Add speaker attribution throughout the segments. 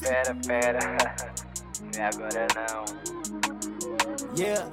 Speaker 1: Pera, não é agora não.
Speaker 2: Yeah.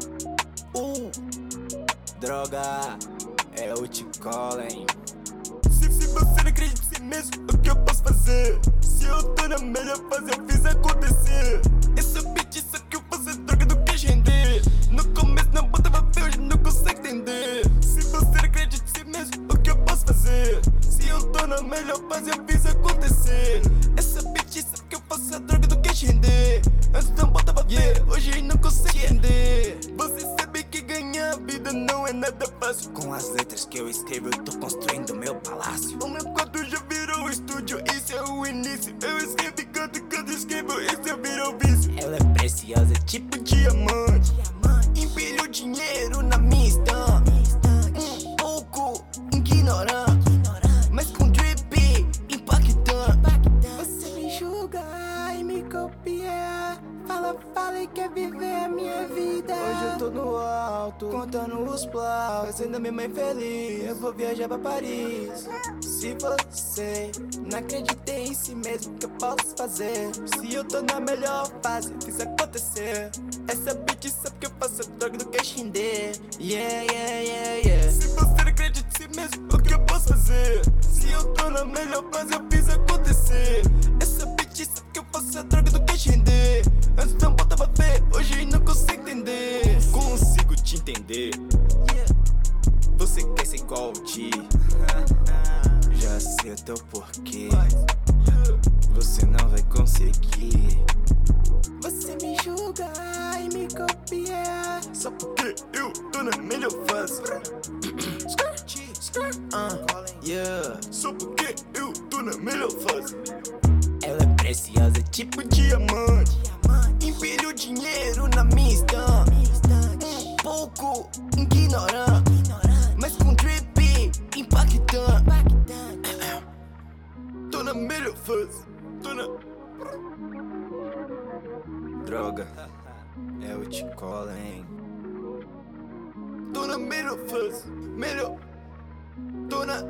Speaker 2: Droga, é o T-Collen. Se você não acredita em si mesmo, o que eu posso fazer? Se eu tô na melhor fase, eu fiz acontecer. Esse beat só que eu faço droga do que render. No começo não botava fé, hoje não consegue entender. Se você não acredita em si mesmo, o que eu posso fazer? Se eu tô na melhor fase, eu fiz acontecer. Esse beat só que eu faço droga do que render. Antes não botava fé, hoje não consegue entender. Você sabe que ganhar a vida não é nada fácil. Com as letras que eu escrevo, eu tô construindo meu palácio. O meu quarto já virou estúdio, isso é o início. Eu escrevo e canto, escrevo, isso já virou vício. Ela é preciosa, tipo diamante. Empilho dinheiro na minha estante. Um pouco ignorante, mas com drip impactante. Você me julga e me copia. Fala e quer viver a minha vida. Hoje eu tô no alto, contando os plaus, fazendo a minha mãe feliz. Eu vou viajar pra Paris. Se você não acredita em si mesmo, o que eu posso fazer? Se eu tô na melhor fase, fiz acontecer. Essa bitch sabe que eu faço droga do que render. Yeah. Se você não acredita em si mesmo, o que eu posso fazer? Se eu tô na melhor fase, eu fiz acontecer. Essa bitch sabe que eu faço droga do que render. Antes não botava fé, hoje não consigo entender. Consigo te entender. Você quer ser igual ao T. Já sei o teu porquê. Você não vai conseguir. Você me julga e me copia. Só porque eu tô na melhor fase. Yeah. Só porque eu tô na melhor fase. Ela é preciosa, tipo diamante. Empilho dinheiro na minha estante. Um pouco ignorante, mas com drip impactante. Tô na melhor fase. Droga, é o T-Collen. Tô na melhor fase. Tô na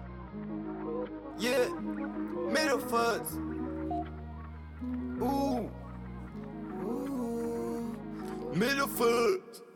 Speaker 2: melhor fase. Melhor fase.